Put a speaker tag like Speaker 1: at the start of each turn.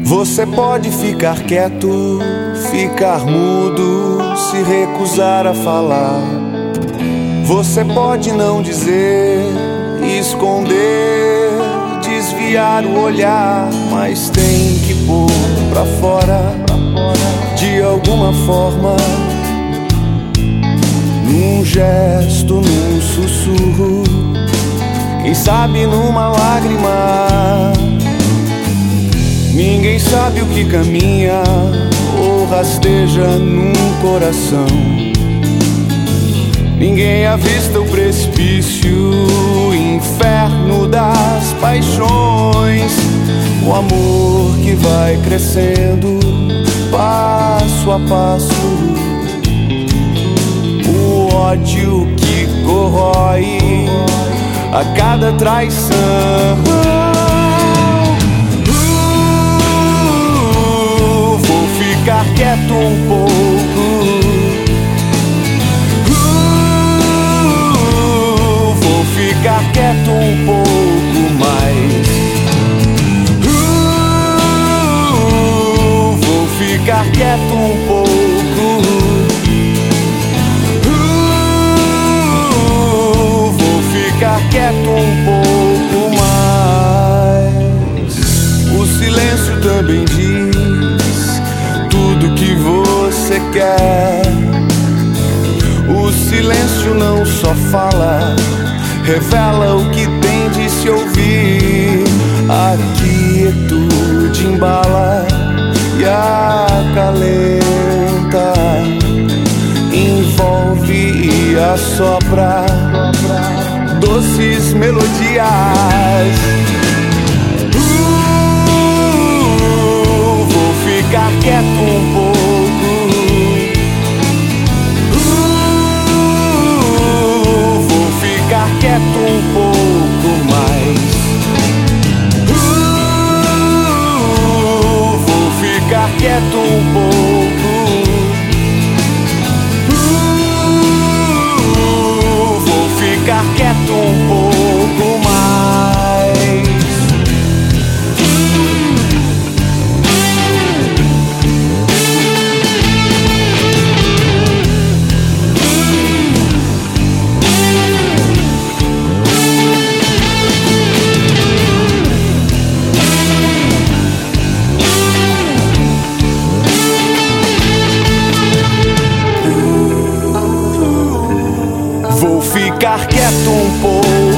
Speaker 1: Você pode ficar quieto, ficar mudo, se recusar a falar. Você pode não dizer, esconder, desviar o olhar, mas tem que pôr pra fora, de alguma forma, num gesto, num sussurro, quem sabe numa lágrima. Ninguém sabe o que caminha ou rasteja num coração. Ninguém avista o precipício, o inferno das paixões. O amor que vai crescendo passo a passo, o ódio que corrói a cada traição. Vou ficar quieto um pouco, vou ficar quieto um pouco mais, vou ficar quieto um pouco, vou ficar quieto um pouco mais. O silêncio também diz tudo que você quer. O silêncio não só fala, revela o que tem de se ouvir. A quietude embala e acalenta, envolve e assopra doces melodias. Vou ficar quieto um pouco, vou ficar quieto um pouco mais, vou ficar quieto um pouco, vou ficar quieto um pouco mais. Vou ficar quieto um pouco,